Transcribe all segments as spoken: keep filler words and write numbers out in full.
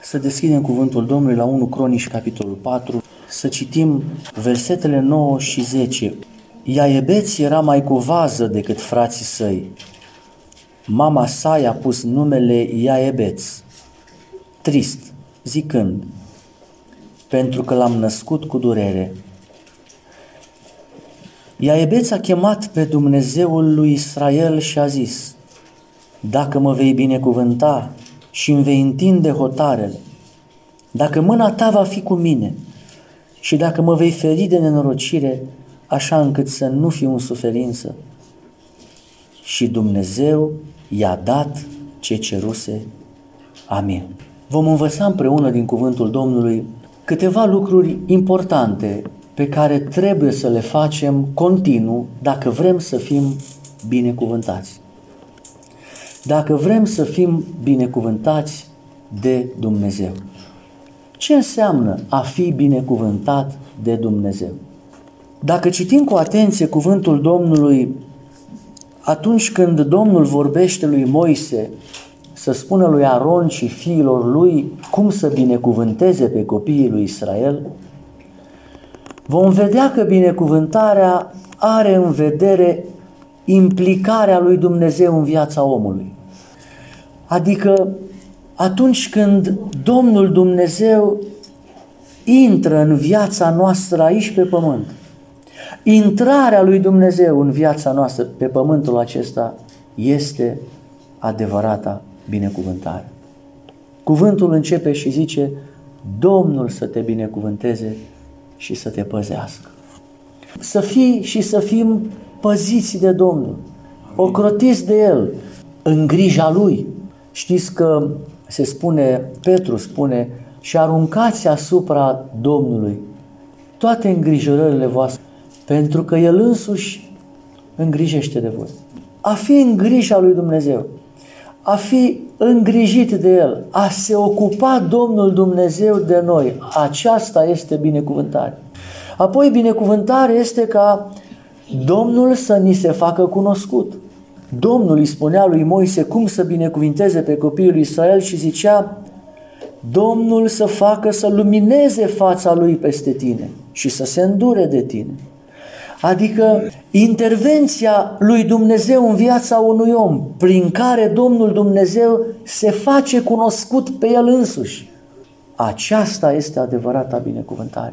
Să deschidem cuvântul Domnului la unu Cronici, capitolul patru, să citim versetele nouă și zece. Iaebeț era mai cu vază decât frații săi. Mama sa i-a pus numele Iaebeț, trist, zicând, pentru că l-am născut cu durere. Iaebeț a chemat pe Dumnezeul lui Israel și a zis, dacă mă vei binecuvânta și îmi vei întinde hotarele, dacă mâna ta va fi cu mine și dacă mă vei feri de nenorocire, așa încât să nu fiu în suferință. Și Dumnezeu i-a dat ce ceruse. Amin. Vom învăța împreună din cuvântul Domnului câteva lucruri importante pe care trebuie să le facem continuu dacă vrem să fim binecuvântați. Dacă vrem să fim binecuvântați de Dumnezeu. Ce înseamnă a fi binecuvântat de Dumnezeu? Dacă citim cu atenție cuvântul Domnului, atunci când Domnul vorbește lui Moise să spună lui Aron și fiilor lui cum să binecuvânteze pe copiii lui Israel, vom vedea că binecuvântarea are în vedere implicarea lui Dumnezeu în viața omului. Adică atunci când Domnul Dumnezeu intră în viața noastră aici pe pământ, intrarea lui Dumnezeu în viața noastră pe pământul acesta este adevărata binecuvântare. Cuvântul începe și zice, Domnul să te binecuvânteze și să te păzească. Să fii și să fim păziți de Domnul, ocrotiți de El, în grija Lui. Știți că se spune, Petru spune, și aruncați asupra Domnului toate îngrijorările voastre, pentru că El însuși îngrijește de voi. A fi în grija lui Dumnezeu, a fi îngrijit de El, a se ocupa Domnul Dumnezeu de noi, aceasta este binecuvântare. Apoi binecuvântare este ca Domnul să ni se facă cunoscut. Domnul îi spunea lui Moise cum să binecuvinteze pe copiii lui Israel și zicea, Domnul să facă să lumineze fața Lui peste tine și să se îndure de tine. Adică intervenția lui Dumnezeu în viața unui om, prin care Domnul Dumnezeu se face cunoscut pe El însuși. Aceasta este adevărata binecuvântare.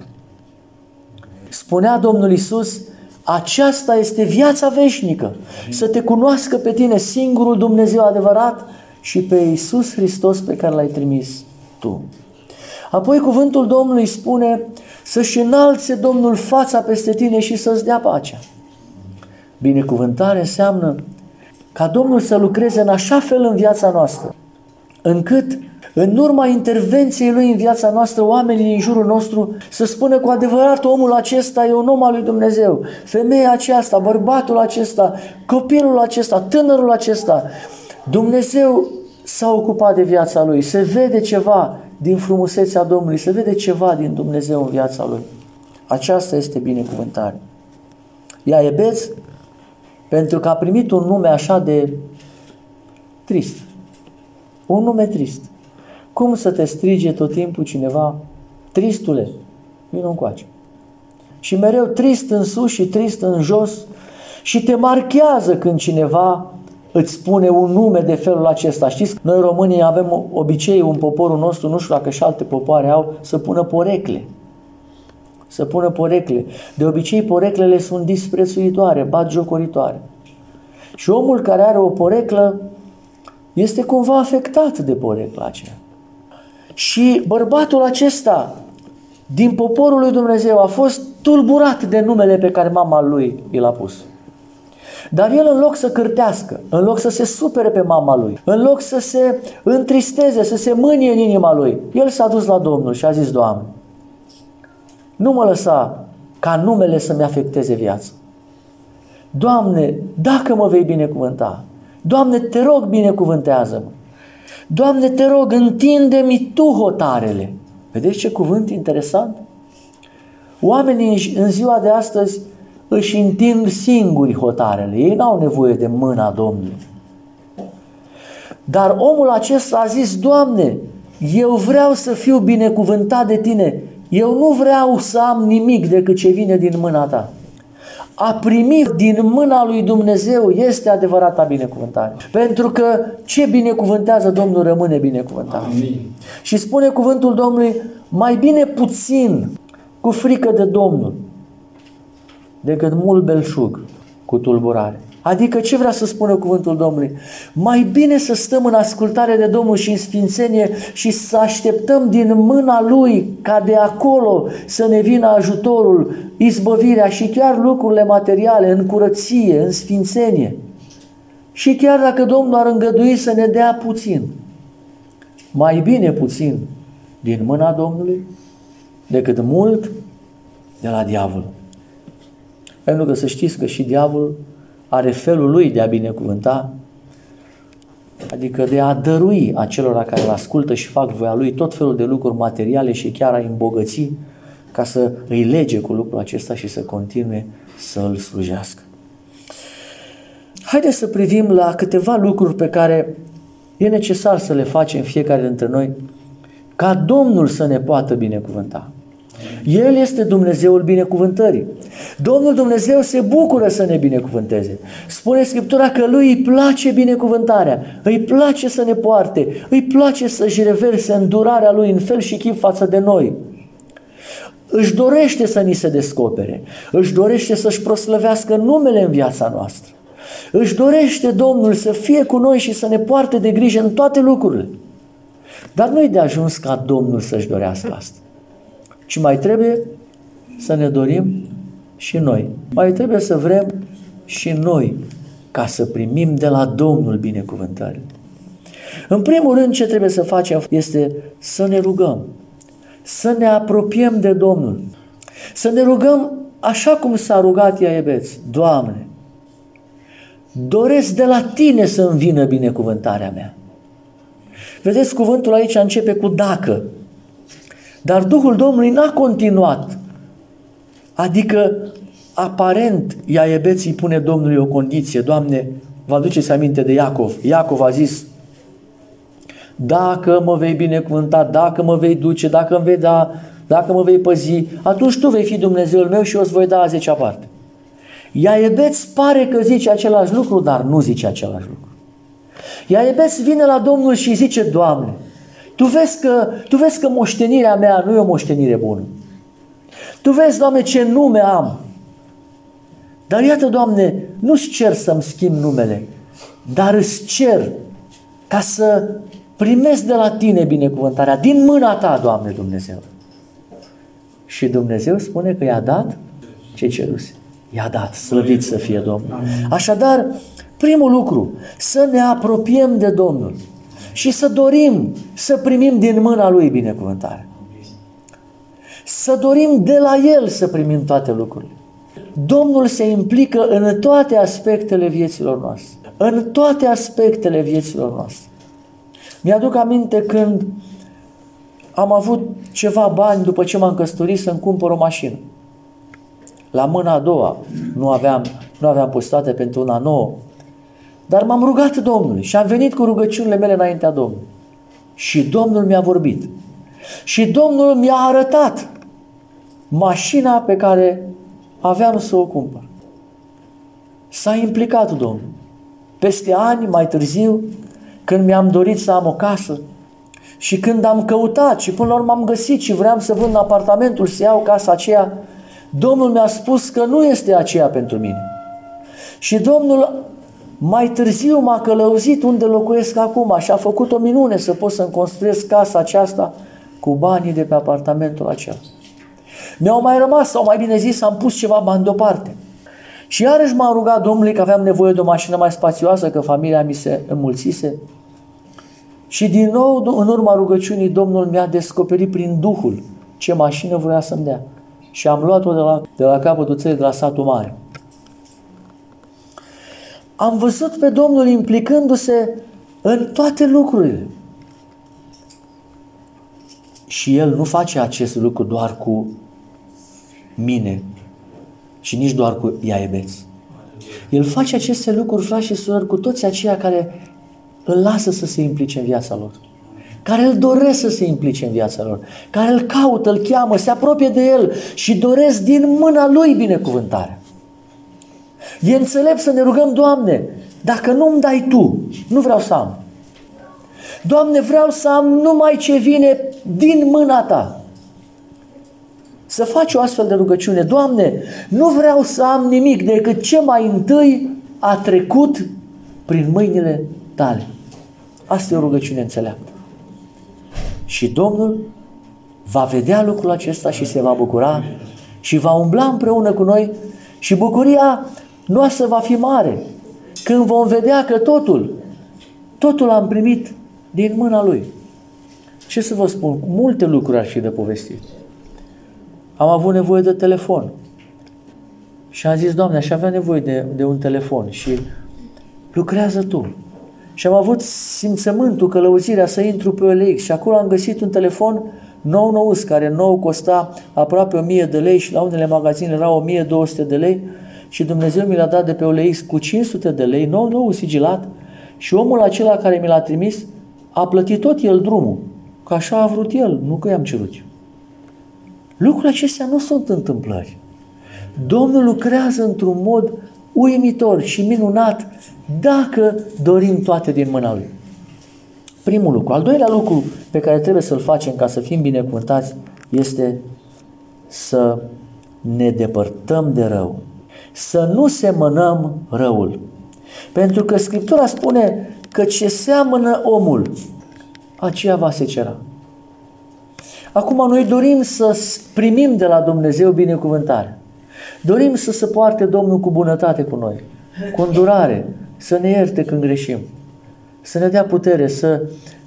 Spunea Domnul Iisus, aceasta este viața veșnică, să te cunoască pe tine singurul Dumnezeu adevărat și pe Iisus Hristos pe care L-ai trimis tu. Apoi cuvântul Domnului spune să-și înalțe Domnul fața peste tine și să-ți dea pacea. Binecuvântare înseamnă ca Domnul să lucreze în așa fel în viața noastră, încât în urma intervenției Lui în viața noastră, oamenii din jurul nostru să spună cu adevărat omul acesta e un om al lui Dumnezeu, femeia aceasta, bărbatul acesta, copilul acesta, tânărul acesta. Dumnezeu s-a ocupat de viața lui, se vede ceva din frumusețea Domnului, se vede ceva din Dumnezeu în viața lui. Aceasta este binecuvântare. Iaebeț, pentru că a primit un nume așa de trist, un nume trist. Cum să te strige tot timpul cineva, tristule, vină încoace. Și mereu trist în sus și trist în jos și te marchează când cineva îți spune un nume de felul acesta. Știți, noi românii avem obiceiul în poporul nostru, nu știu dacă și alte popoare au, să pună porecle. Să pună porecle. De obicei poreclele sunt disprețuitoare, batjocoritoare. Și omul care are o poreclă este cumva afectat de porecla aceea. Și bărbatul acesta din poporul lui Dumnezeu a fost tulburat de numele pe care mama lui i l-a pus. Dar el în loc să cârtească, în loc să se supere pe mama lui, în loc să se întristeze, să se mânie în inima lui, el s-a dus la Domnul și a zis, Doamne, nu mă lăsa ca numele să-mi afecteze viața. Doamne, dacă mă vei binecuvânta, Doamne, te rog, binecuvântează-mă. Doamne, te rog, întinde-mi Tu hotarele. Vedeți ce cuvânt interesant? Oamenii în ziua de astăzi își întind singuri hotarele. Ei n-au nevoie de mâna Domnului. Dar omul acesta a zis, Doamne, eu vreau să fiu binecuvântat de tine, eu nu vreau să am nimic decât ce vine din mâna ta. A primi din mâna lui Dumnezeu este adevărata binecuvântare. Pentru că ce binecuvântează Domnul rămâne binecuvântat. Amin. Și spune cuvântul Domnului, mai bine puțin cu frică de Domnul decât mult belșug cu tulburare. Adică ce vrea să spună cuvântul Domnului? Mai bine să stăm în ascultare de Domnul și în sfințenie și să așteptăm din mâna Lui ca de acolo să ne vină ajutorul, izbăvirea și chiar lucrurile materiale în curăție, în sfințenie. Și chiar dacă Domnul ar îngădui să ne dea puțin, mai bine puțin din mâna Domnului decât mult de la diavol. Pentru că să știți că și diavolul are felul lui de a binecuvânta, adică de a dărui acelora care îl ascultă și fac voia lui tot felul de lucruri materiale și chiar a îmbogăți ca să îi lege cu lucrul acesta și să continue să îl slujească. Haideți să privim la câteva lucruri pe care e necesar să le facem fiecare dintre noi ca Domnul să ne poată binecuvânta. El este Dumnezeul binecuvântării. Domnul Dumnezeu se bucură să ne binecuvânteze. Spune Scriptura că Lui îi place binecuvântarea, îi place să ne poarte, îi place să-și reverse îndurarea Lui în fel și chip față de noi. Își dorește să ni se descopere, își dorește să-și proslăvească numele în viața noastră. Își dorește Domnul să fie cu noi și să ne poarte de grijă în toate lucrurile. Dar nu-i de ajuns ca Domnul să-și dorească asta, ci mai trebuie să ne dorim și noi. Mai trebuie să vrem și noi ca să primim de la Domnul binecuvântări. În primul rând, ce trebuie să facem este să ne rugăm, să ne apropiem de Domnul, să ne rugăm așa cum s-a rugat Iaebeț: Doamne, doresc de la Tine să-mi vină binecuvântarea mea. Vedeți, cuvântul aici începe cu dacă. Dar Duhul Domnului n-a continuat. Adică, aparent, Iaebeț îi pune Domnului o condiție. Doamne, vă aduceți aminte de Iacov. Iacov a zis: dacă mă vei binecuvânta, dacă mă vei duce, dacă îmi vei da, dacă mă vei păzi, atunci Tu vei fi Dumnezeul meu și eu îți voi da a zecea parte. Iaebeț pare că zice același lucru, dar nu zice același lucru. Iaebeț vine la Domnul și zice: Doamne, Tu vezi că, tu vezi că moștenirea mea nu e o moștenire bună. Tu vezi, Doamne, ce nume am. Dar iată, Doamne, nu-ți cer să-mi schimb numele, dar îți cer ca să primesc de la Tine binecuvântarea, din mâna Ta, Doamne Dumnezeu. Și Dumnezeu spune că i-a dat ce ceruse. I-a dat, slăvit să fie Domnul. Așadar, primul lucru, să ne apropiem de Domnul și să dorim să primim din mâna Lui binecuvântare. Să dorim de la El să primim toate lucrurile. Domnul se implică în toate aspectele vieților noastre. În toate aspectele vieților noastre. Mi-aduc aminte când am avut ceva bani după ce m-am căsătorit să-mi cumpăr o mașină. La mâna a doua nu aveam, nu aveam posibilitate pentru una nouă. Dar m-am rugat Domnului și am venit cu rugăciunile mele înaintea Domnului. Și Domnul mi-a vorbit. Și Domnul mi-a arătat mașina pe care aveam să o cumpăr. S-a implicat Domnul. Peste ani, mai târziu, când mi-am dorit să am o casă și când am căutat și până la urmă am găsit și vreau să vând apartamentul, să iau casa aceea, Domnul mi-a spus că nu este aceea pentru mine. Și Domnul mai târziu m-a călăuzit unde locuiesc acum și a făcut o minune să pot să-mi construiesc casa aceasta cu banii de pe apartamentul acela. Mi-au mai rămas, sau mai bine zis, am pus ceva bani deoparte. Și iarăși m-am rugat Domnului că aveam nevoie de o mașină mai spațioasă, că familia mi se înmulțise. Și din nou, în urma rugăciunii, Domnul mi-a descoperit prin Duhul ce mașină vrea să-mi dea. Și am luat-o de la, de la capătul țării, de la satul mare. Am văzut pe Domnul implicându-se în toate lucrurile. Și El nu face acest lucru doar cu mine și nici doar cu Iaebeț. El face aceste lucruri, frați și surori, cu toți aceia care îl lasă să se implice în viața lor. care îl doresc să se implice în viața lor, care îl caută, îl cheamă, se apropie de el și doresc din mâna lui binecuvântarea. E înțelept să ne rugăm: Doamne, dacă nu-mi dai Tu, nu vreau să am. Doamne, vreau să am numai ce vine din mâna Ta. Să faci o astfel de rugăciune: Doamne, nu vreau să am nimic decât ce mai întâi a trecut prin mâinile Tale. Asta e o rugăciune înțeleaptă. Și Domnul va vedea lucrul acesta și se va bucura și va umbla împreună cu noi și bucuria noastră va fi mare când vom vedea că totul, totul am primit din mâna Lui. Ce să vă spun? Multe lucruri ar fi de povestit. Am avut nevoie de telefon și am zis: Doamne, aș avea nevoie de, de un telefon și lucrează Tu. Și am avut simțământul, călăuzirea să intru pe O L X și acolo am găsit un telefon nou nouț, care nou costa aproape o mie de lei și la unele magazine era o mie două sute de lei și Dumnezeu mi l-a dat de pe O L X cu cinci sute de lei, nou nou sigilat, și omul acela care mi l-a trimis a plătit tot el drumul, că așa a vrut el, nu că i-am cerut eu. Lucrurile acestea nu sunt întâmplări. Domnul lucrează într-un mod uimitor și minunat dacă dorim toate din mâna Lui. Primul lucru. Al doilea lucru pe care trebuie să-l facem ca să fim binecuvântați este să ne depărtăm de rău. Să nu semănăm răul. Pentru că Scriptura spune că ce seamănă omul, aceea va secera. Acum noi dorim să primim de la Dumnezeu binecuvântare. Dorim să se poarte Domnul cu bunătate cu noi, cu îndurare, să ne ierte când greșim, să ne dea putere, să,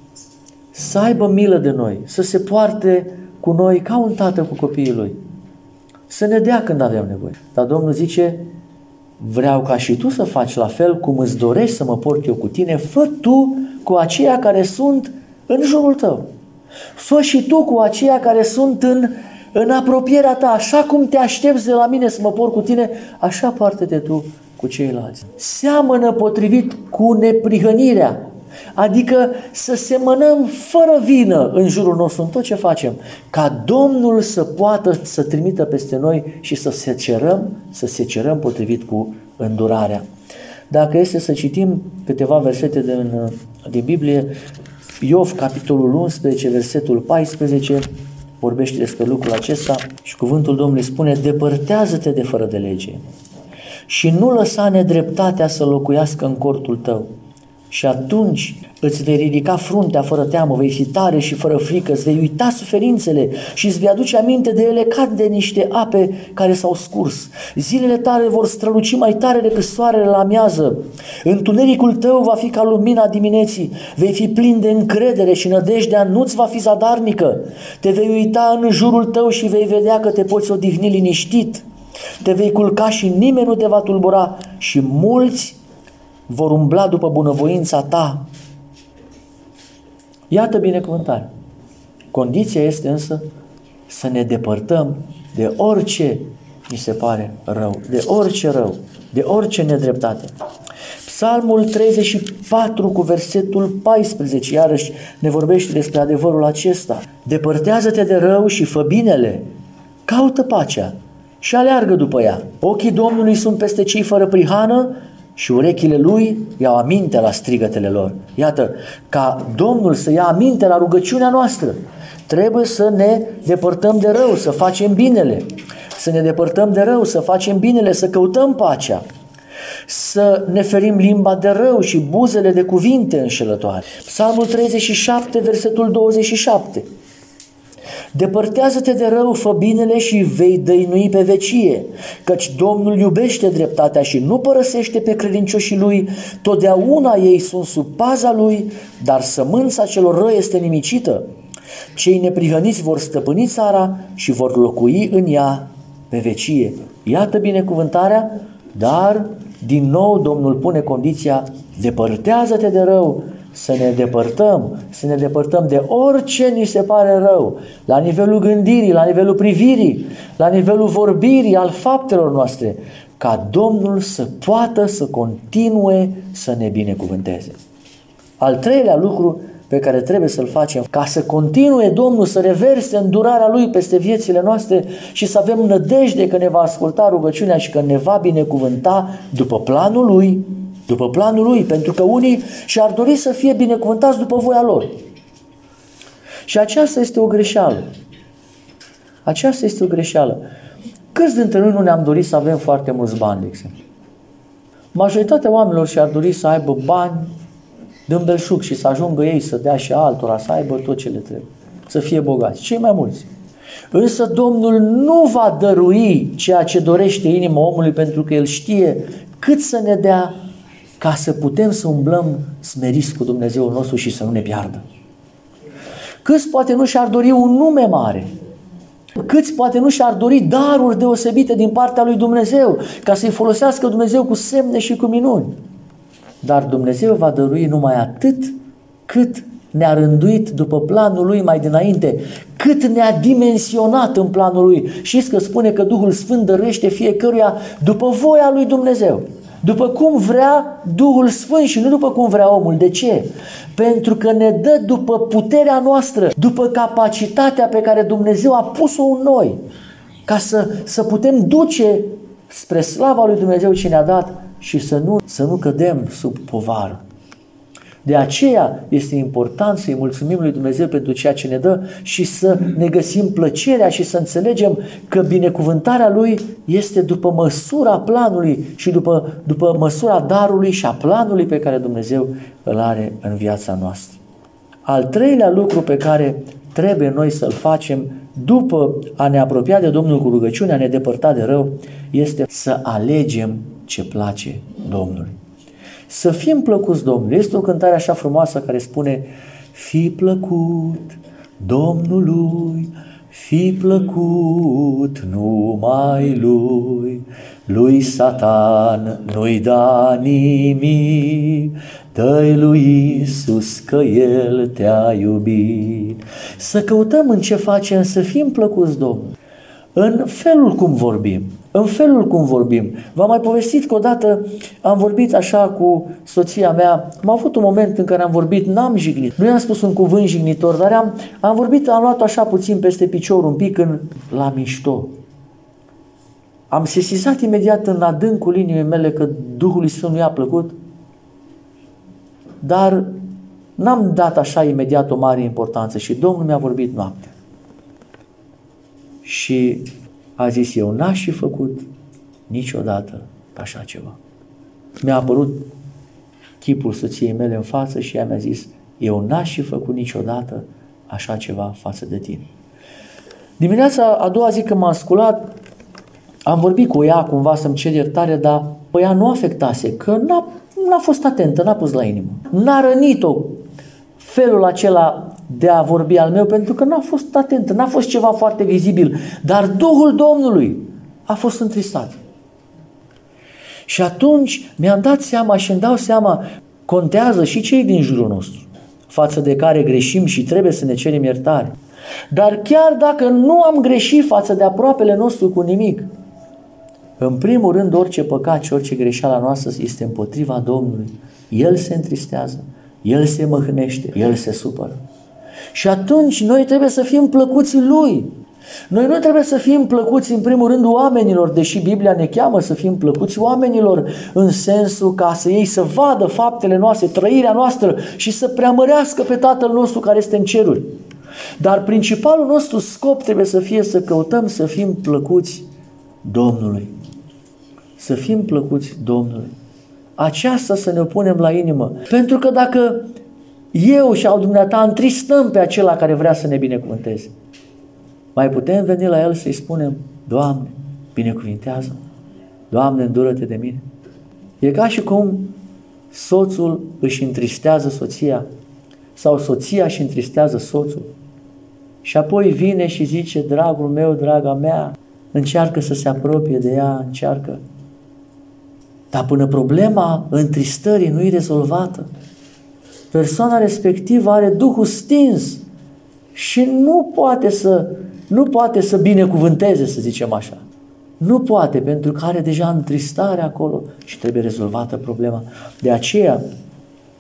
să aibă milă de noi, să se poarte cu noi ca un tată cu copiii lui, să ne dea când avem nevoie. Dar Domnul zice: vreau ca și tu să faci la fel cum îți dorești să mă port eu cu tine, fă tu cu aceia care sunt în jurul tău. Fă și tu cu aceia care sunt în, în apropierea ta. Așa cum te aștepți de la mine să mă port cu tine, așa poartă-te tu cu ceilalți. Seamănă potrivit cu neprihănirea, adică să semănăm fără vină în jurul nostru, în tot ce facem, ca Domnul să poată să trimită peste noi și să secerăm, să secerăm potrivit cu îndurarea. Dacă este să citim câteva versete din, din Biblie, Iov, capitolul unsprezece, versetul paisprezece, vorbește despre lucrul acesta și cuvântul Domnului spune: depărtează-te de fără de lege și nu lăsa nedreptatea să locuiască în cortul tău. Și atunci îți vei ridica fruntea fără teamă, vei fi tare și fără frică, îți vei uita suferințele și îți vei aduce aminte de ele ca de niște ape care s-au scurs. Zilele tale vor străluci mai tare decât soarele la amiază. Întunericul tău va fi ca lumina dimineții, vei fi plin de încredere și nădejdea nu-ți va fi zadarnică. Te vei uita în jurul tău și vei vedea că te poți odihni liniștit. Te vei culca și nimeni nu te va tulbura și mulți vor umbla după bunăvoința ta. Iată binecuvântare. Condiția este însă să ne depărtăm de orice mi se pare rău, de orice rău, de orice nedreptate. Psalmul treizeci și patru cu versetul paisprezece iarăși ne vorbește despre adevărul acesta. Depărtează-te de rău și fă binele, caută pacea și aleargă după ea. Ochii Domnului sunt peste cei fără prihană și urechile Lui iau aminte la strigătele lor. Iată, ca Domnul să ia aminte la rugăciunea noastră, trebuie să ne depărtăm de rău, să facem binele, să ne depărtăm de rău, să facem binele, să căutăm pacea, să ne ferim limba de rău și buzele de cuvinte înșelătoare. Psalmul treizeci și șapte, versetul douăzeci și șapte. Depărtează-te de rău, fă binele și vei dăinui pe vecie, căci Domnul iubește dreptatea și nu părăsește pe credincioșii Lui, totdeauna ei sunt sub paza Lui, dar sămânța celor răi este nimicită. Cei neprihăniți vor stăpâni țara și vor locui în ea pe vecie. Iată binecuvântarea, dar din nou Domnul pune condiția: depărtează-te de rău, să ne depărtăm, să ne depărtăm de orice ni se pare rău, la nivelul gândirii, la nivelul privirii, la nivelul vorbirii, al faptelor noastre, ca Domnul să poată să continue să ne binecuvânteze. Al treilea lucru pe care trebuie să-l facem ca să continue Domnul să reverse îndurarea Lui peste viețile noastre și să avem nădejde că ne va asculta rugăciunea și că ne va binecuvânta după planul Lui, după planul Lui, pentru că unii și-ar dori să fie binecuvântați după voia lor. Și aceasta este o greșeală. Aceasta este o greșeală. Câți dintre noi nu ne-am dorit să avem foarte mulți bani, de exemplu? Majoritatea oamenilor și-ar dori să aibă bani din belșug și să ajungă ei să dea și altora, să aibă tot ce le trebuie, să fie bogați, cei mai mulți. Însă Domnul nu va dărui ceea ce dorește inima omului, pentru că El știe cât să ne dea ca să putem să umblăm smeriți cu Dumnezeul nostru și să nu ne piardă. Câți poate nu și-ar dori un nume mare, câți poate nu și-ar dori daruri deosebite din partea lui Dumnezeu, ca să-i folosească Dumnezeu cu semne și cu minuni. Dar Dumnezeu va dărui numai atât cât ne-a rânduit după planul Lui mai dinainte, cât ne-a dimensionat în planul Lui. Știți că spune că Duhul Sfânt dăruiește fiecăruia după voia lui Dumnezeu, după cum vrea Duhul Sfânt și nu după cum vrea omul. De ce? Pentru că ne dă după puterea noastră, după capacitatea pe care Dumnezeu a pus-o în noi, ca să, să putem duce spre slava lui Dumnezeu ce ne-a dat și să nu, să nu cădem sub povară. De aceea este important să-i mulțumim lui Dumnezeu pentru ceea ce ne dă și să ne găsim plăcerea și să înțelegem că binecuvântarea Lui este după măsura planului și după, după măsura darului și a planului pe care Dumnezeu îl are în viața noastră. Al treilea lucru pe care trebuie noi să-l facem după a ne apropia de Domnul cu rugăciunea, a ne depărta de rău, este să alegem ce place Domnului. Să fim plăcuți Domnului. Este o cântare așa frumoasă care spune: fi plăcut Domnului, fi plăcut numai Lui, lui Satan nu-i da nimic, dă-i lui Iisus că El te-a iubit. Să căutăm în ce facem, să fim plăcuți Domnului. În felul cum vorbim, în felul cum vorbim. V-am mai povestit că odată am vorbit așa cu soția mea, am avut un moment în care am vorbit, n-am jignit, nu i-am spus un cuvânt jignitor, dar am, am vorbit, am luat așa puțin peste picior, un pic în, la mișto. Am sesizat imediat în adâncul inimii mele că Duhul Sfânt nu i-a plăcut, dar n-am dat așa imediat o mare importanță și Domnul mi-a vorbit noaptea. Și a zis: eu n-aș fi făcut niciodată așa ceva. Mi-a apărut chipul soției mele în față și ea mi-a zis: eu n-aș fi făcut niciodată așa ceva față de tine. Dimineața a doua zi când m-am sculat, am vorbit cu ea cumva să-mi cer iertare, dar pe ea nu afectase, că n-a, n-a fost atentă, n-a pus la inimă. N-a rănit-o felul acela de a vorbi al meu, pentru că n-a fost atentă, n-a fost ceva foarte vizibil, dar Duhul Domnului a fost întristat. Și atunci mi-am dat seama și îmi dau seama, contează și cei din jurul nostru, față de care greșim și trebuie să ne cerem iertare. Dar chiar dacă nu am greșit față de aproapele nostru cu nimic, în primul rând orice păcat și orice greșeală noastră este împotriva Domnului. El se întristează, El se mâhnește, El se supără. Și atunci noi trebuie să fim plăcuți Lui. Noi nu trebuie să fim plăcuți în primul rând oamenilor, deși Biblia ne cheamă să fim plăcuți oamenilor în sensul ca să ei să vadă faptele noastre, trăirea noastră și să preamărească pe Tatăl nostru care este în ceruri. Dar principalul nostru scop trebuie să fie să căutăm să fim plăcuți Domnului. Să fim plăcuți Domnului. Aceasta să ne punem la inimă. Pentru că dacă eu și al dumneata întristăm pe acela care vrea să ne binecuvânteze, mai putem veni la El să-i spunem: Doamne, binecuvintează, Doamne, îndură-te de mine. E ca și cum soțul își întristează soția sau soția își întristează soțul și apoi vine și zice: dragul meu, draga mea, încearcă să se apropie de ea, încearcă. Dar până problema întristării nu e rezolvată, persoana respectivă are Duhul stins și nu poate să, nu poate să binecuvânteze, să zicem așa. Nu poate, pentru că are deja întristare acolo și trebuie rezolvată problema. De aceea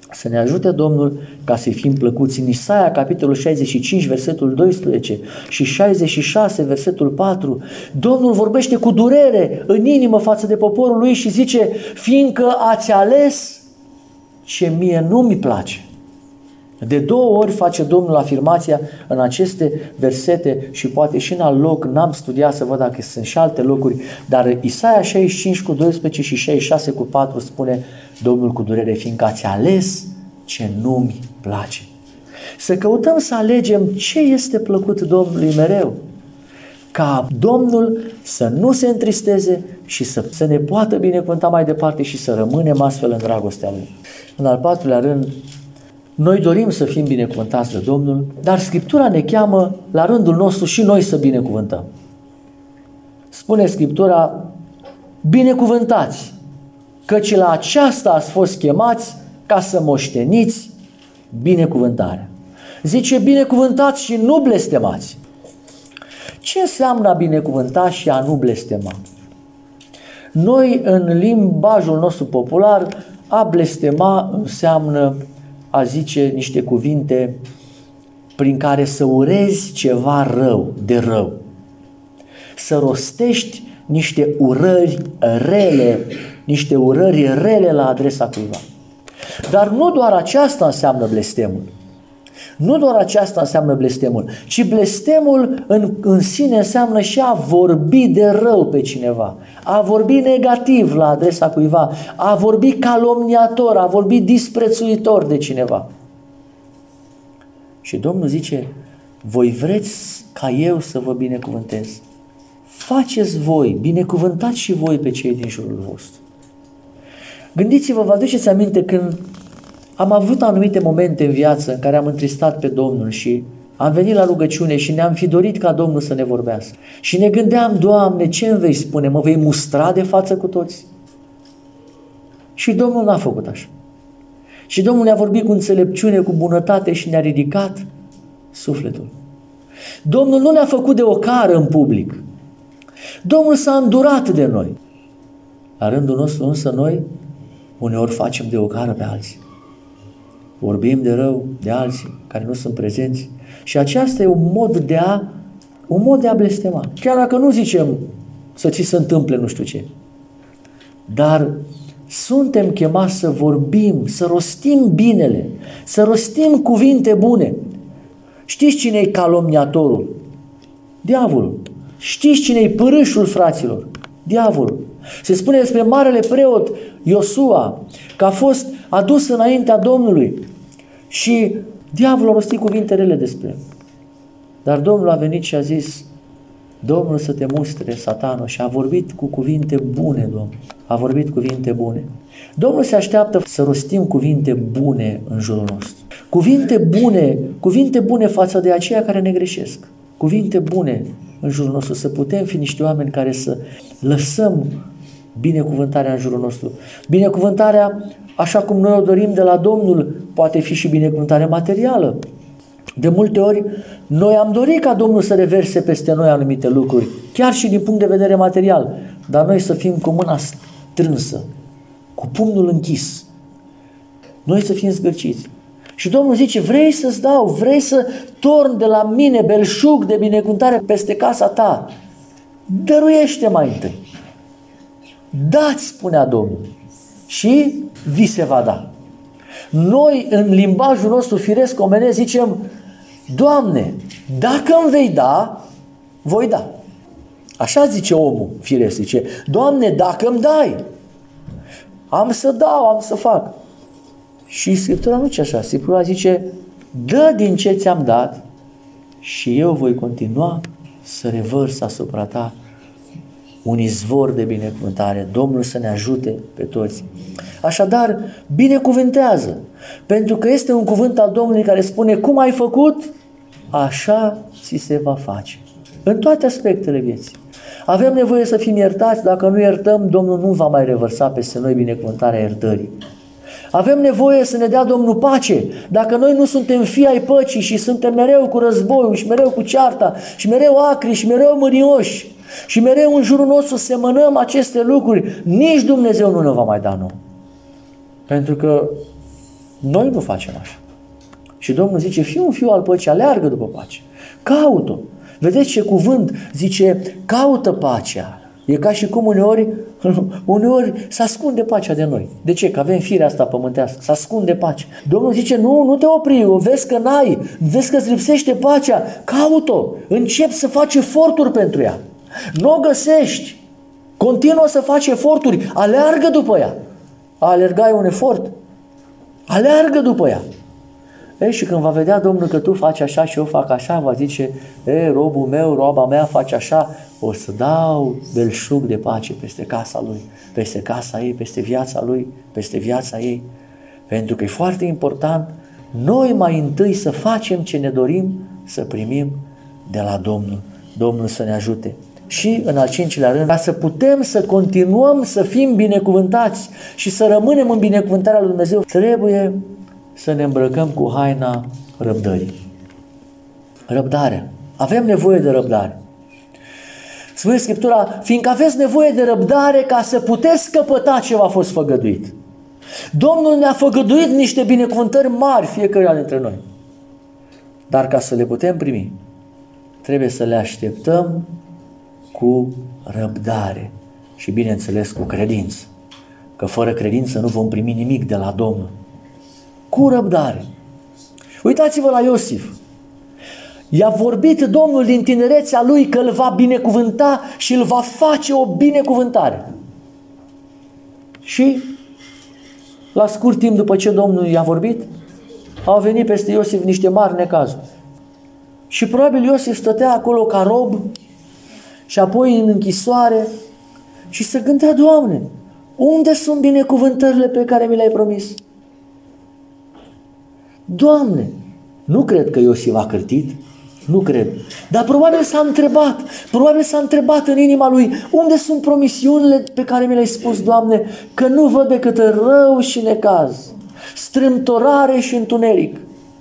Să ne ajute Domnul ca să fim plăcuți. În Isaia, capitolul șaizeci și cinci, versetul doisprezece și șaizeci și șase, versetul patru, Domnul vorbește cu durere în inimă față de poporul lui și zice: fiindcă ați ales ce mie nu mi place. De două ori face Domnul afirmația în aceste versete și poate și în alt loc, n-am studiat să văd dacă sunt și alte locuri, dar Isaia șaizeci și cinci cu doisprezece și șaizeci și șase cu patru spune Domnul cu durere: fiindcă ați ales ce nu mi place. Să căutăm să alegem ce este plăcut Domnului mereu, ca Domnul să nu se întristeze și să, să ne poată binecuvânta mai departe și să rămânem astfel în dragostea Lui. În al patrulea rând, noi dorim să fim binecuvântați de Domnul, dar Scriptura ne cheamă la rândul nostru și noi să binecuvântăm. Spune Scriptura: binecuvântați, căci la aceasta ați fost chemați ca să moșteniți binecuvântarea. Zice: binecuvântați și nu blestemați. Ce înseamnă a binecuvânta și a nu blestema? Noi, în limbajul nostru popular, a blestema înseamnă a zice niște cuvinte prin care să urezi ceva rău, de rău. Să rostești niște urări rele, niște urări rele la adresa cuiva. Dar nu doar aceasta înseamnă blestemul. Nu doar aceasta înseamnă blestemul, ci blestemul în, în sine înseamnă și a vorbi de rău pe cineva, a vorbi negativ la adresa cuiva, a vorbi calomniator, a vorbi disprețuitor de cineva. Și Domnul zice: voi vreți ca eu să vă binecuvântez? Faceți voi, binecuvântați și voi pe cei din jurul vostru. Gândiți-vă, vă aduceți aminte când am avut anumite momente în viață în care am întristat pe Domnul și am venit la rugăciune și ne-am fi dorit ca Domnul să ne vorbească. Și ne gândeam: Doamne, ce îmi vei spune? Mă vei mustra de față cu toți? Și Domnul n-a făcut așa. Și Domnul ne-a vorbit cu înțelepciune, cu bunătate și ne-a ridicat sufletul. Domnul nu ne-a făcut de ocară în public. Domnul s-a îndurat de noi. La rândul nostru însă noi uneori facem de ocară pe alții. Vorbim de rău de alții care nu sunt prezenți și aceasta e un mod de a, un mod de a blestema. Chiar dacă nu zicem să ți se întâmple nu știu ce, dar suntem chemați să vorbim, să rostim binele, să rostim cuvinte bune. Știți cine e calomniatorul? Diavolul. Știți cine e pârâșul, fraților? Diavolul. Se spune despre marele preot Iosua că a fost adus înaintea Domnului și diavolul a rostit cuvinte rele despre el. Dar Domnul a venit și a zis: Domnul să te mustre, satanul, și a vorbit cu cuvinte bune, Domnul. A vorbit cuvinte bune. Domnul se așteaptă să rostim cuvinte bune în jurul nostru. Cuvinte bune, cuvinte bune față de aceia care ne greșesc. Cuvinte bune în jurul nostru, să putem fi niște oameni care să lăsăm binecuvântarea în jurul nostru. Binecuvântarea, așa cum noi o dorim de la Domnul, poate fi și binecuvântare materială. De multe ori, noi am dorit ca Domnul să reverse peste noi anumite lucruri, chiar și din punct de vedere material, dar noi să fim cu mâna strânsă, cu pumnul închis. Noi să fim zgârciți. Și Domnul zice: vrei să-ți dau, vrei să torn de la mine belșug de binecuvântare peste casa ta? Dăruiește mai întâi. Dați, spunea Domnul, și vi se va da. Noi, în limbajul nostru firesc omenesc, zicem: Doamne, dacă îmi vei da, voi da. Așa zice omul firesc, zice: Doamne, dacă îmi dai, am să dau, am să fac. Și Scriptura nu zice așa. Scriptura zice: dă din ce ți-am dat și eu voi continua să revărs asupra ta un izvor de binecuvântare. Domnul să ne ajute pe toți. Așadar, binecuvântează, pentru că este un cuvânt al Domnului care spune: cum ai făcut, așa ți se va face. În toate aspectele vieții. Avem nevoie să fim iertați. Dacă nu iertăm, Domnul nu va mai revărsa peste noi binecuvântarea iertării. Avem nevoie să ne dea Domnul pace. Dacă noi nu suntem fii ai păcii și suntem mereu cu războiul și mereu cu cearta și mereu acri și mereu mărioși și mereu în jurul nostru semănăm aceste lucruri, nici Dumnezeu nu ne va mai da nouă. Pentru că Noi nu facem așa. Și Domnul zice, fii un fiu al păcii, aleargă după pace. Caut-o. Vedeți ce cuvânt? Zice, caută pacea. E ca și cum uneori, uneori se ascunde pacea de noi. De ce? Că avem firea asta pământească. Se ascunde pacea. Domnul zice, nu, nu te opri, o vezi că n-ai, vezi că îți lipsește pacea, caut-o. Încep să faci eforturi pentru ea. Nu o găsești. Continuă să faci eforturi. Aleargă după ea. A alerga e un efort. Aleargă după ea. Ei, și când va vedea Domnul că tu faci așa și eu fac așa, va zice, e, robul meu, roaba mea face așa, o să dau belșug de pace peste casa lui, peste casa ei, peste viața lui, peste viața ei. Pentru că e foarte important noi mai întâi să facem ce ne dorim să primim de la Domnul. Domnul să ne ajute. Și în al cincilea rând, ca să putem să continuăm să fim binecuvântați și să rămânem în binecuvântarea lui Dumnezeu, trebuie să ne îmbrăcăm cu haina răbdării. Răbdarea. Avem nevoie de răbdare. Spune Scriptura, fiindcă aveți nevoie de răbdare ca să puteți căpăta ce v-a fost făgăduit. Domnul ne-a făgăduit niște binecuvântări mari fiecare dintre noi. Dar ca să le putem primi, trebuie să le așteptăm cu răbdare și, bineînțeles, cu credință. Că fără credință nu vom primi nimic de la Domnul. Cu răbdare. Uitați-vă la Iosif. I-a vorbit Domnul din tinerețea lui că îl va binecuvânta și îl va face o binecuvântare. Și la scurt timp după ce Domnul i-a vorbit, au venit peste Iosif niște mari necazuri. Și probabil Iosif stătea acolo ca rob și apoi în închisoare și se gândea, Doamne, unde sunt binecuvântările pe care mi le-ai promis? Doamne, nu cred că Iosif a cârtit, nu cred, dar probabil s-a întrebat, probabil s-a întrebat în inima lui, unde sunt promisiunile pe care mi le-ai spus, Doamne, că nu văd decât rău și necaz, strâmtorare și întuneric.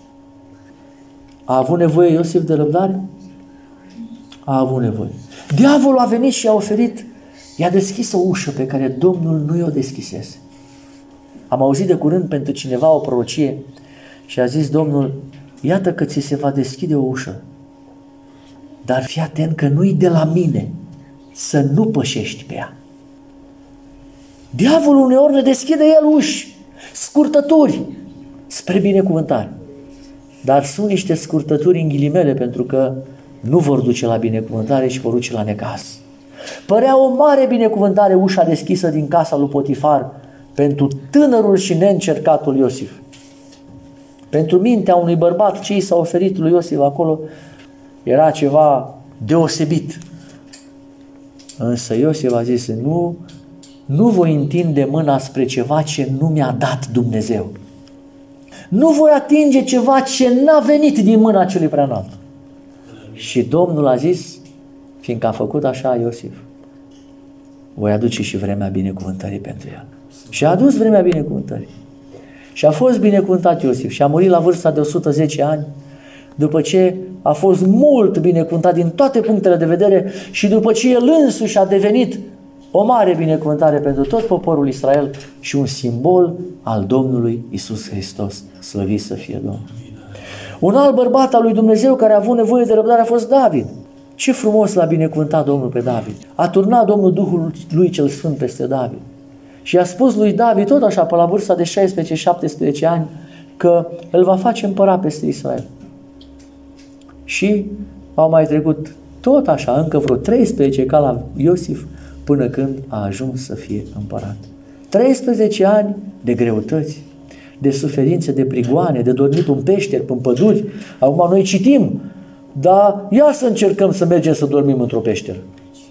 A avut nevoie Iosif de răbdare? A avut nevoie. Diavolul a venit și a oferit, i-a deschis o ușă pe care Domnul nu i-o deschisese. Am auzit de curând pentru cineva o prorocie și a zis Domnul, iată că ți se va deschide o ușă, dar fii atent că nu-i de la mine să nu pășești pe ea. Diavolul uneori ne deschide el uși, scurtături spre binecuvântare. Dar sunt niște scurtături în ghilimele pentru că nu vor duce la binecuvântare, ci vor duce la necaz. Părea o mare binecuvântare ușa deschisă din casa lui Potifar pentru tânărul și neîncercatul Iosif. Pentru mintea unui bărbat ce i s-a oferit lui Iosif acolo era ceva deosebit. Însă Iosif a zis, nu, nu voi întinde mâna spre ceva ce nu mi-a dat Dumnezeu. Nu voi atinge ceva ce n-a venit din mâna celui preanalt. Și Domnul a zis, fiindcă a făcut așa Iosif, voi aduce și vremea binecuvântării pentru el. Și a adus vremea binecuvântării. Și a fost binecuvântat Iosif și a murit la vârsta de o sută zece ani, după ce a fost mult binecuvântat din toate punctele de vedere și după ce el însuși a devenit o mare binecuvântare pentru tot poporul Israel și un simbol al Domnului Iisus Hristos. Slăvit să fie Domnul. Un alt bărbat al lui Dumnezeu care a avut nevoie de răbdare a fost David. Ce frumos l-a binecuvântat Domnul pe David. A turnat Domnul Duhul lui cel Sfânt peste David. Și a spus lui David tot așa, pe la vârsta de șaisprezece șaptesprezece ani, că îl va face împărat peste Israel. Și au mai trecut tot așa, încă vreo treisprezece ca la Iosif, până când a ajuns să fie împărat. treisprezece ani de greutăți, de suferințe, de prigoane, de dormit în peșteri, în păduri. Acum noi citim, dar ia să încercăm să mergem să dormim într-o peșteră.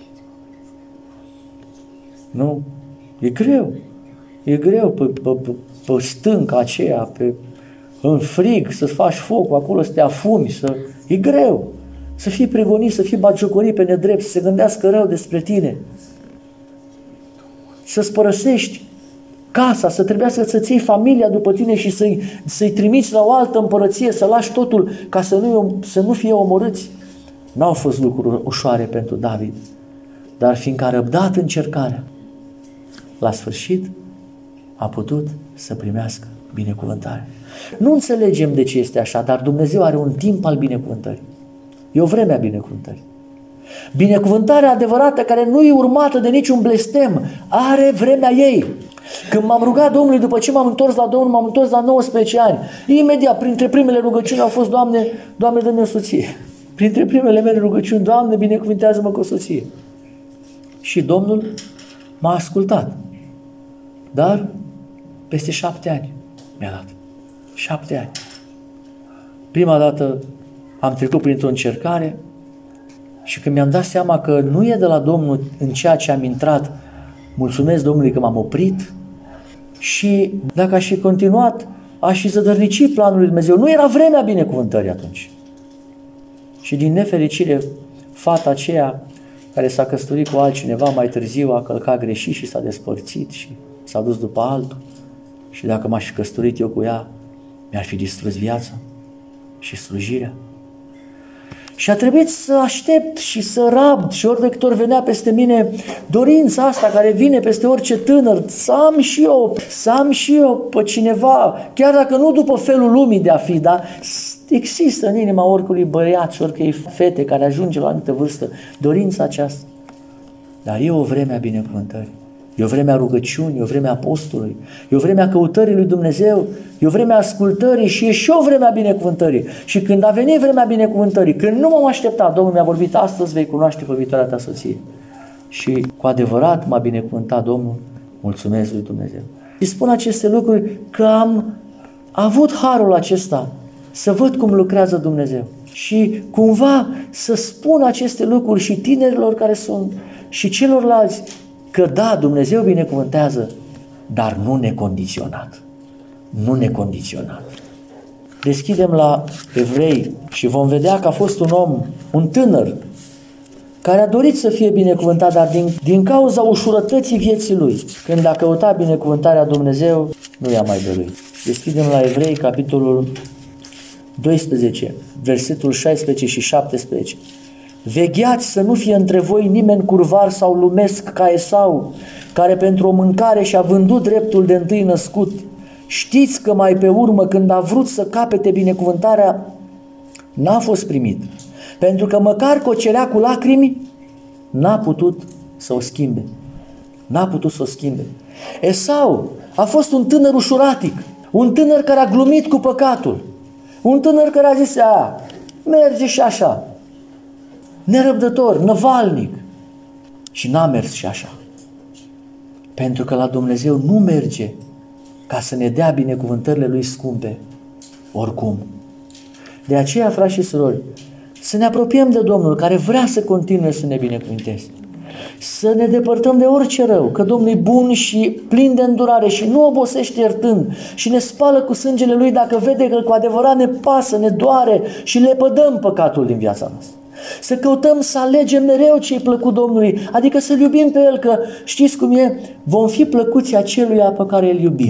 Nu? E greu. E greu pe, pe, pe, pe stânca aceea, pe, în frig, să-ți faci focul acolo, să te afumi, să... E greu. Să fii prigonit, să fii batjocorit pe nedrept, să se gândească rău despre tine. Să-ți părăsești casa, să trebuiască să-ți iei familia după tine și să-i, să-i trimiți la o altă împărăție, să lași totul ca să nu, să nu fie omorâți. N-au fost lucruri ușoare pentru David, dar fiindcă a răbdat încercarea, la sfârșit a putut să primească binecuvântare. Nu înțelegem de ce este așa, dar Dumnezeu are un timp al binecuvântării. E o vreme a binecuvântării. Binecuvântarea adevărată, care nu e urmată de niciun blestem, are vremea ei. Când m-am rugat Domnului, după ce m-am întors la Domnul, m-am întors la nouăsprezece ani. Imediat, printre primele rugăciuni au fost: Doamne, Doamne, dă-mi o soție. Printre primele mele rugăciuni: Doamne, binecuvântează-mă cu o soție. Și Domnul m-a ascultat. Dar peste șapte ani mi-a dat. Șapte ani. Prima dată am trecut printr-o încercare și când mi-am dat seama că nu e de la Domnul în ceea ce am intrat, mulțumesc Domnului că m-am oprit, și dacă aș fi continuat, aș fi zădărnicit planul lui Dumnezeu. Nu era vremea binecuvântării atunci. Și din nefericire, fata aceea care s-a căsătorit cu altcineva mai târziu a călcat greșit și s-a despărțit și s-a dus după altul. Și dacă m-aș fi căsătorit eu cu ea, mi-ar fi distrus viața și slujirea. Și a trebuit să aștept și să rabd, și ori de câte ori venea peste mine dorința asta care vine peste orice tânăr, să am și eu, să am și eu pe cineva, chiar dacă nu după felul lumii de a fi, dar există în inima oricului băiat și oricărei fete care ajunge la o anumită vârstă dorința aceasta. Dar e o vreme a binecuvântării. E o vreme a rugăciunii, e o vreme a postului, e o vreme a căutării lui Dumnezeu, e o vreme a ascultării și e și o vreme a binecuvântării. Și când a venit vremea binecuvântării, când nu m-am așteptat, Domnul mi-a vorbit: astăzi vei cunoaște pe viitoarea ta soție. Și cu adevărat m-a binecuvântat Domnul, mulțumesc lui Dumnezeu. Și spun aceste lucruri că am avut harul acesta să văd cum lucrează Dumnezeu. Și cumva să spun aceste lucruri și tinerilor care sunt și celorlalți, că da, Dumnezeu binecuvântează, dar nu necondiționat. Nu necondiționat. Deschidem la Evrei și vom vedea că a fost un om, un tânăr, care a dorit să fie binecuvântat, dar din, din cauza ușurătății vieții lui, când a căutat binecuvântarea Dumnezeu, nu i-a mai dăruit. Deschidem la Evrei, capitolul doisprezece, versetul șaisprezece și șaptesprezece. Vegheați să nu fie între voi nimeni curvar sau lumesc ca Esau, care pentru o mâncare și-a vândut dreptul de întâi născut. Știți că mai pe urmă, când a vrut să capete binecuvântarea, n-a fost primit, pentru că măcar că o cerea cu lacrimi, n-a putut să o schimbe. N-a putut să o schimbe. Esau a fost un tânăr ușuratic, un tânăr care a glumit cu păcatul, un tânăr care a zis: a, merge și așa, nerăbdător, năvalnic. Și n-a mers și așa. Pentru că la Dumnezeu nu merge ca să ne dea binecuvântările Lui scumpe oricum. De aceea, frați și surori, să ne apropiem de Domnul care vrea să continue să ne binecuvânteze. Să ne depărtăm de orice rău, că Domnul e bun și plin de îndurare și nu obosește iertând și ne spală cu sângele Lui dacă vede că cu adevărat ne pasă, ne doare și lepădăm păcatul din viața noastră. Să căutăm să alegem mereu ce-i plăcut Domnului, adică să-L iubim pe El, că știți cum e? Vom fi plăcuți aceluia pe care îl iubim.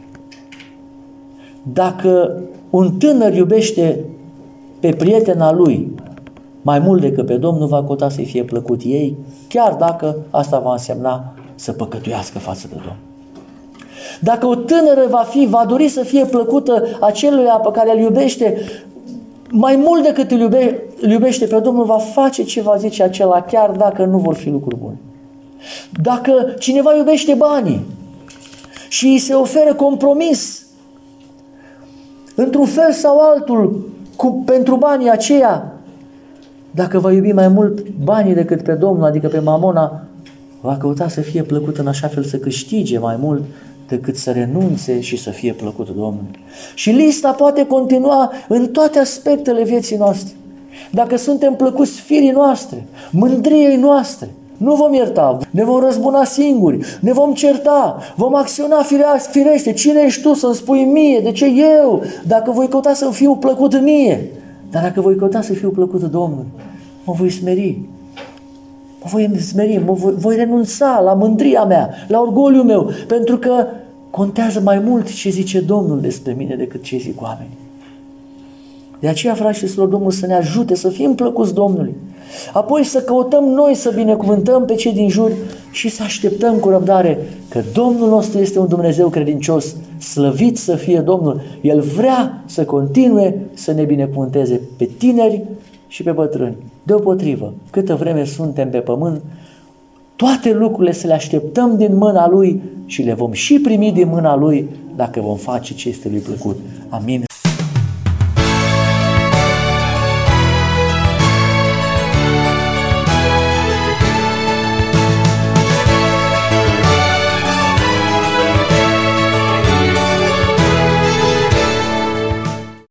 Dacă un tânăr iubește pe prietena lui mai mult decât pe Domnul, va căuta să-i fie plăcut ei, chiar dacă asta va însemna să păcătuiască față de Domnul. Dacă o tânără va fi, va dori să fie plăcută aceluia pe care îl iubește mai mult decât îl, iube, îl iubește pe Domnul, va face ce va zice acela, chiar dacă nu vor fi lucruri bune. Dacă cineva iubește banii și îi se oferă compromis într-un fel sau altul cu, pentru banii aceia, dacă va iubi mai mult banii decât pe Domnul, adică pe Mamona, va căuta să fie plăcut în așa fel să câștige mai mult decât să renunțe și să fie plăcut Domnului. Și lista poate continua în toate aspectele vieții noastre. Dacă suntem plăcuți firii noastre, mândriei noastre, nu vom ierta, ne vom răzbuna singuri, ne vom certa, vom acționa firește. Cine ești tu să-mi spui mie? De ce eu? Dacă voi căuta să fiu plăcut mie, dar dacă voi căuta să fiu plăcut Domnului, mă voi smeri. Mă voi smeri, mă voi, voi renunța la mândria mea, la orgoliul meu, pentru că contează mai mult ce zice Domnul despre mine decât ce zic oamenii. De aceea, frați și surori, Domnul să ne ajute să fim plăcuți Domnului. Apoi să căutăm noi să binecuvântăm pe cei din jur și să așteptăm cu răbdare că Domnul nostru este un Dumnezeu credincios, slăvit să fie Domnul. El vrea să continue să ne binecuvânteze pe tineri și pe bătrâni. Deopotrivă, câtă vreme suntem pe pământ, toate lucrurile să le așteptăm din mâna Lui și le vom și primi din mâna Lui dacă vom face ce este Lui plăcut. Amin.